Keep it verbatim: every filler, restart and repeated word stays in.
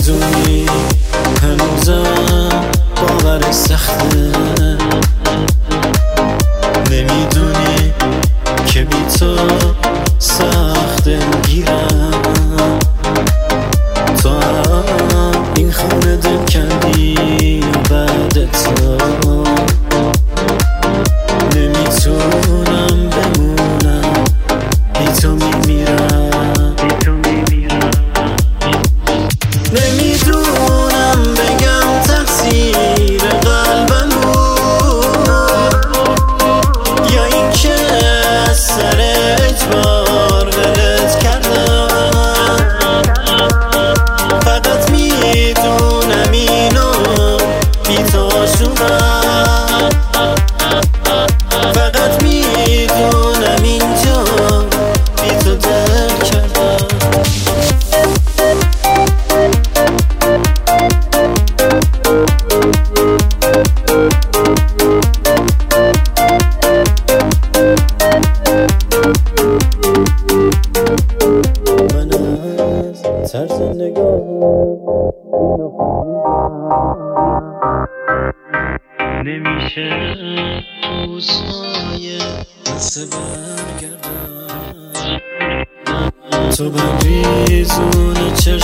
نمیدونی هنوزم باور سخته، نمیدونی که بی تو سخت دلگیرم. تو هم این خونه دل کندی بعد تو، نمیتونم بمونم بی تو میمیرم. نمیدونم بگم تقصیر قلبم بود یا این که از سر اجبار ولت کردم. فقط میدونم اینو بی تو شدم، فقط میدونم اینجا بی تو دل کردم. من از طرز نگاه نمیشه روزهای دست برگردم. تو بریزون چشم